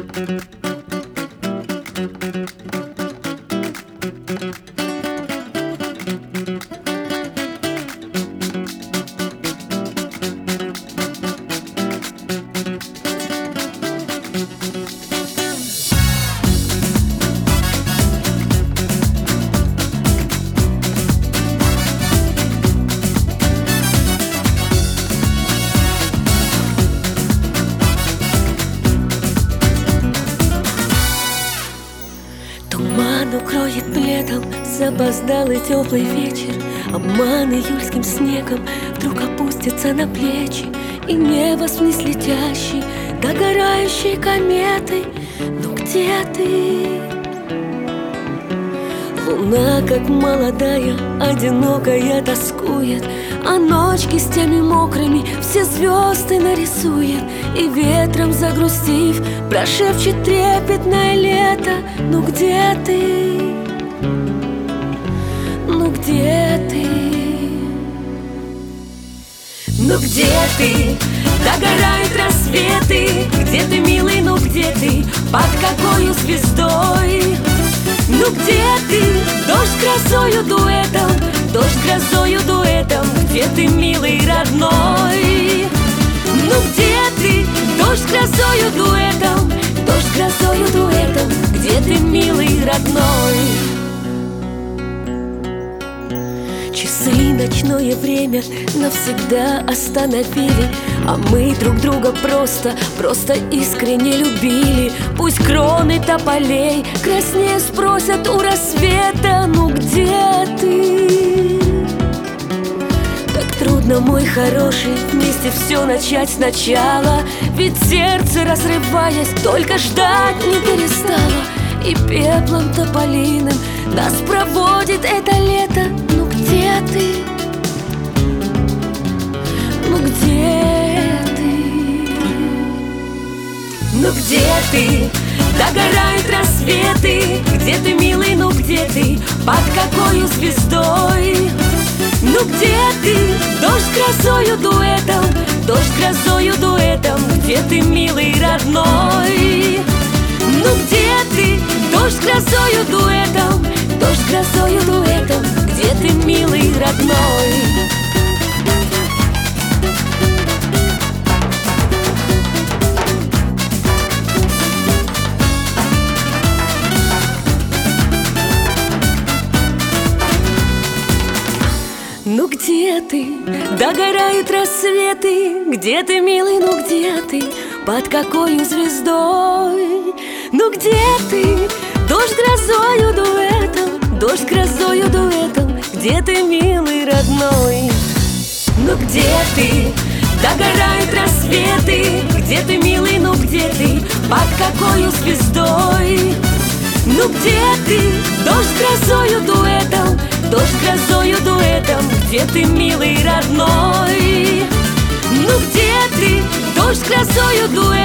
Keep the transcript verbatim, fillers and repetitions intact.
Туман укроет пледом запоздалый теплый вечер. Обман июльским снегом вдруг опустится на плечи, и небо вниз летящий, догорающей кометой. Ну где ты? Луна, как молодая, одинокая тоскует, а ночь кистями мокрыми все звезды нарисует. И ветром загрустив, прошепчет трепетное лето. Ну где ты? Ну где ты? Ну где ты? Догорают рассветы. Где ты, милый, ну где ты? Под какою звездой? Ну где ты? Дождь грозою дуэтом, дождь грозою дуэтом. Где ты, милый, родной? Ну где ты? Дождь грозою дуэтом, дождь грозою дуэтом. Где ты, милый, родной? Часы ночное время навсегда остановили, а мы друг друга просто, просто искренне любили. Пусть кроны тополей краснее спросят у рассвета. Ну где ты? Так трудно, мой хороший, вместе все начать сначала. Ведь сердце, разрываясь, только ждать не перестало. И пеплом тополиным нас проводит это лето. Ну где ты? Ну где ты? Ну где ты? Догорают рассветы. Где ты, милый, ну где ты? Под какою звездой? Ну где ты? Дождь грозою дуэтом, дождь грозою дуэтом. Где ты, милый, родной? Ну где ты? Дождь грозою дуэтом, дождь грозою дуэтом. Где ты, милый, родной? Ну где ты? Догорают рассветы. Где ты, милый, ну где ты? Под какою звездой? Ну где ты? Дождь грозою дуэтом, дождь грозою дуэтом. Где ты, милый, родной? Ну где ты? Догорают рассветы. Где ты, милый, ну где ты? Под какою звездой? Ну где ты? Дождь грозою дуэтом, дождь грозою дуэтом. Где ты, милый, родной? Ну где ты? Дождь грозою дуэтом.